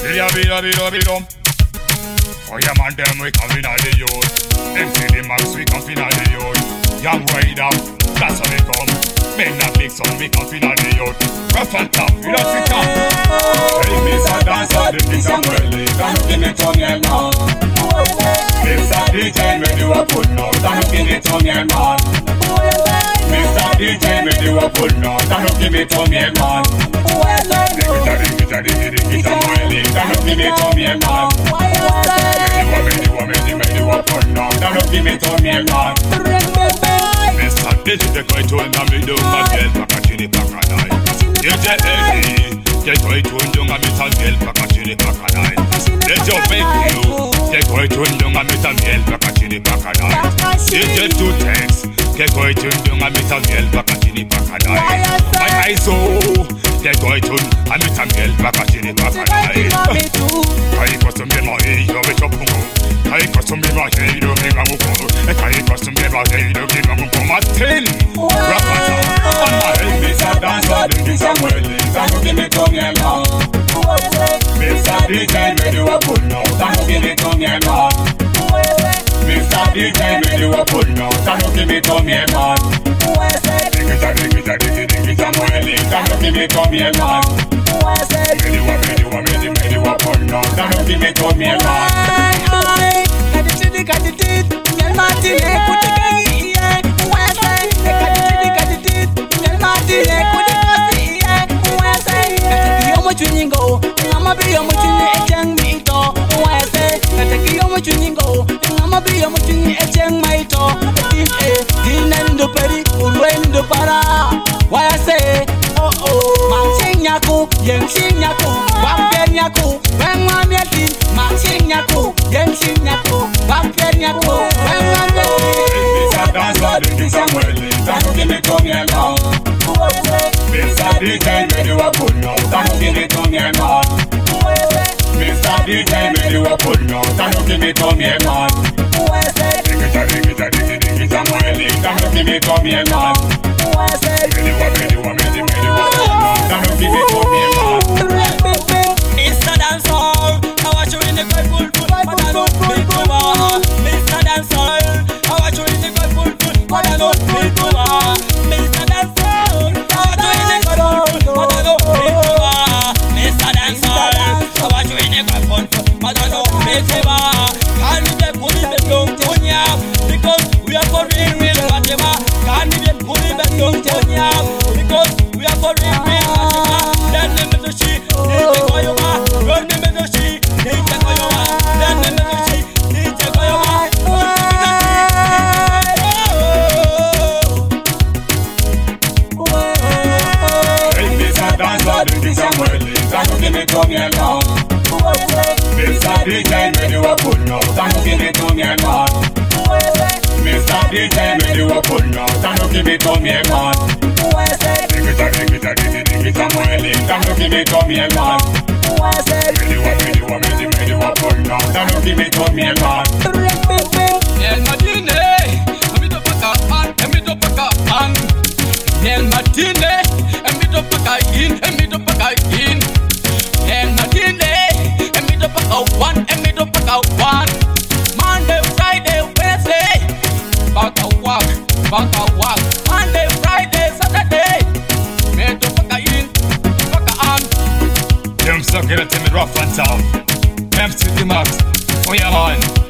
Bidum. Oh yeah man, them we come in all the youth. MC the Max we come in all the youth. Young rider, that's how we come. Men that big son we come in all the youth. Rough and tough, we don't fit come. Hey Mr. Dancer, the things I'm really can't look in the tongue and man. Mr. DJ, me do a good note, can't look in the tongue and man. Mr. DJ, me do a good note, can't look in the tongue and man. Digita, Miley, can't look in the tongue and man. Me do a good note, can't look in the tongue and man. Mr. DJ, go to and me do my girl, Pakachini Pakanai. DJ Eddie, get going to young and meet a girl, Pakachini Pakanai. Let your make you, get going to young and meet a girl, Pakachini Pakanai. DJ 2 Tex, get going to young and meet a girl, Pakachini Pakanai. My eyes so, get going to and meet a girl, Pakachini Pakanai. Kai custom be my yo be chopungo. Kai custom be my yo be ngamuko. Kai custom be my yo be ngamuko. Martin, Rapata, on my Mr. Dancer, the things I'm willing, can't give me tongue and man. Mr. DJ, me do a good note, can't give me tongue and man. Mr. DJ, me do a good note, can't give me tongue and man. Digita, I'm willing, can't give me tongue and man. Me do a good note, can't give me tongue and man. Chuningo, I'ma be a muchini etching me to Wese, Natakio Chuningo, I'ma be a muchini etching my to Dinendo Peri, Uendo Para. Why I say, Martin Yaku, Yensin Yaku, Wampen Yaku, when I'm yeti, Martin Yaku, Yensin Yaku, Wampen Yaku, when I'm yeti. Dancer, the things I'm willing, can't give me tongue and man. Mr. DJ, me do a good note, can't give me tongue and man. Mr. DJ, me do a good note, can't give me tongue and man. Digita, I'm willing, can't give me tongue and man. Me do a good note, can't give me tongue and man. Mr. Dancer, I watch you in the great full, but I don't feel good. Mr. Dancer, I watch you in the great full, but I don't feel good. Mr. Dancer, I watch you in the great full, but I don't feel good. Mr. Dancer, I watch you in the great full, but I don't feel good. Can't you get pulling the young Tonya? Because we are for real Fatima. Can't you get pulling the young Tonya? Because we are for real Fatima. Then the middle she, DJ Koyoma. Run the middle she, DJ Koyoma. Then the middle she, DJ Koyoma. Hey, Mr. Dancer, the things I'm willing, can't give me tongue and man. Mr. DJ, me do a good note, can't give me tongue and man. Mr. DJ, me do a good note, can't give me tongue and man. Digita, I'm willing, can't give me tongue and man. Me do a good note, can't give me tongue and man. El Martine, amido paka an. El Martine, amido paka in. El Martine, amido paka one. Monday, Friday, Wednesday, baka walk. Monday, Friday, Saturday, amido paka in, paka an. Them suck it at him rough and tough. MC the Max, oh yeah man.